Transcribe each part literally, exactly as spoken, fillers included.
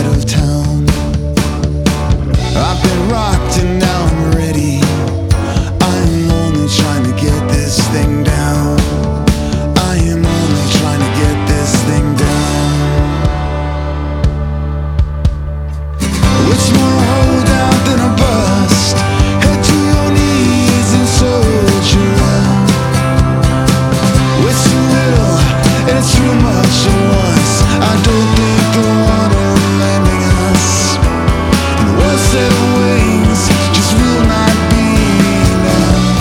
side of town. I've been rocked and now I'm ready. I'm only trying to get this thing down. I am only trying to get this thing down. What's more a holdout than a bust? Head to your knees and soldier out. It's too little and it's too much at once. I don't think the water landing us and one set of wings just will not be enough.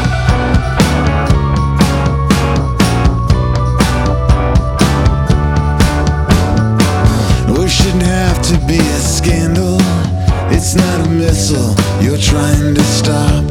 We shouldn't have to be a scandal. It's not a missile you're trying to stop.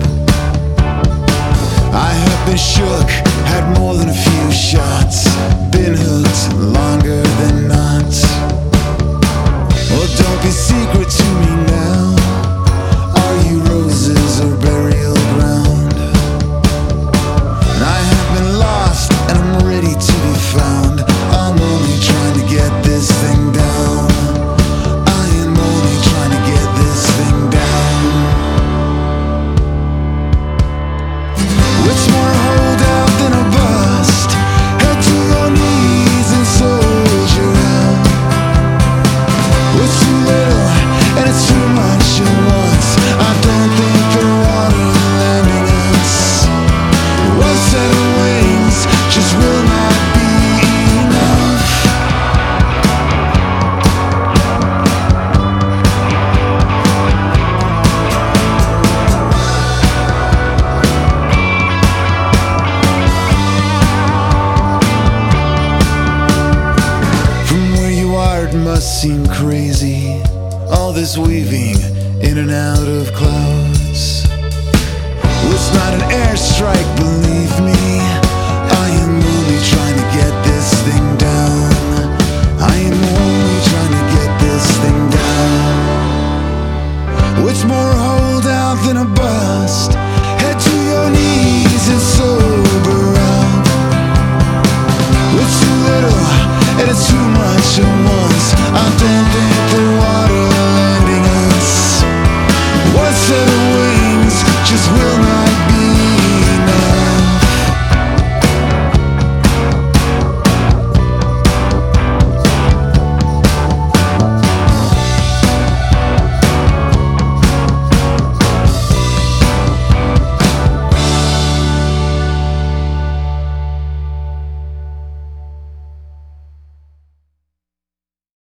I have been shook, had more than a few shots, been hooked longer than not. Well, don't be secret to me now. Are you roses or burial ground? And I have been lost and I'm ready to be found. I'm only trying to get this thing down. I am only trying to get this thing down. What's more a holdout than a bust? Head to your knees and soldier out. It's too little and it's too much at once. I don't think the water landing us. One set of wings just will not be enough. From where you are it must seem crazy, all this weaving in and out of clouds. Well, it's not an airstrike, believe me.